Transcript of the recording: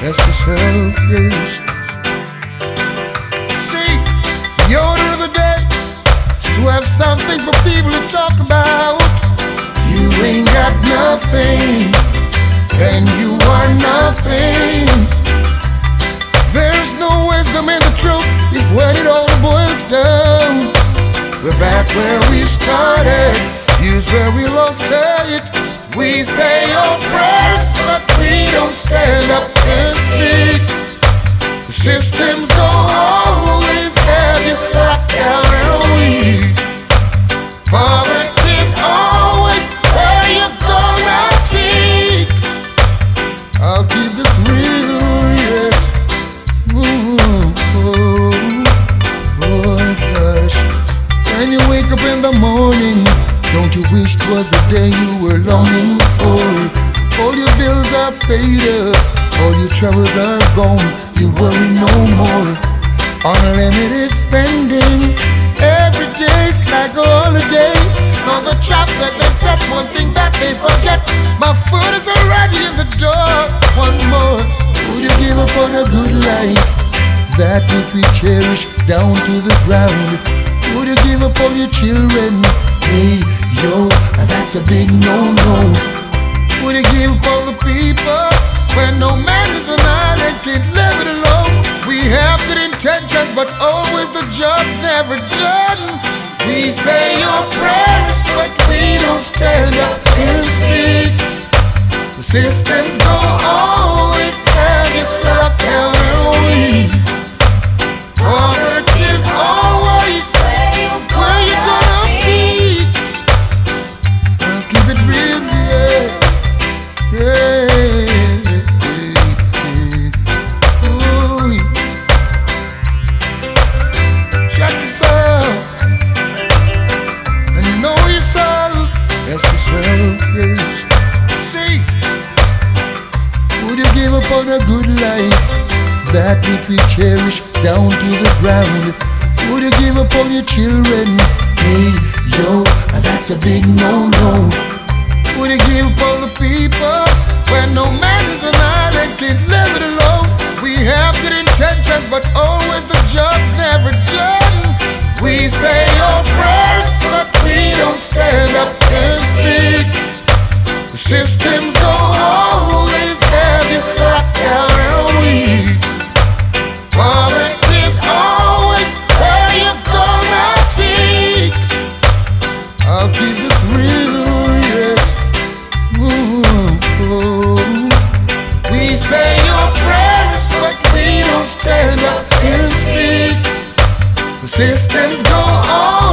Ask yourself, yes. See, the order of the day is to have something for people to talk about. You ain't got nothing, then you are nothing. There's no wisdom in the truth if when it all boils down. We're back where we started, here's where we lost it. We say our prayers, but we don't stand up and speak. The systems don't always have you locked down and weak. Poverty's always where you're gonna be. I'll keep this real, yes. Oh gosh. When you wake up in the morning, don't you wish 'twas the day you were longing for? All your bills are paid up, all your troubles are gone, you worry no more. Unlimited spending, every day's like a holiday. Now the trap that they set, one thing that they forget, my foot is already in the door. One more, would you give up on a good life, that which we cherish down to the ground? Would you give up on your children? Hey, yo, that's a big no-no. Would you give up on the people when no man is an island, can't live it alone? We have good intentions, but always the job's never done. We say your prayers, but we don't stand up and speak. The systems don't always have you locked down and weak. Poverty's always where you gonna be. I'll keep it real, yeah. Ooh. Check yourself and know yourself. Ask yourself, yes. See, would you give up on a good life, that which we cherish down to the ground? Would you give up on your children? Hey, yo, that's a big no-no. Would you give up on the people when no man is an island, can't live it alone? We have good intentions, but always the job's never done. We say our prayers, but we don't stand up and speak. The systems don't always have you locked down and weak. Poverty's always where you're gonna be. I'll keep this real, yes. We say your prayers, but we don't stand up and speak. The systems go on.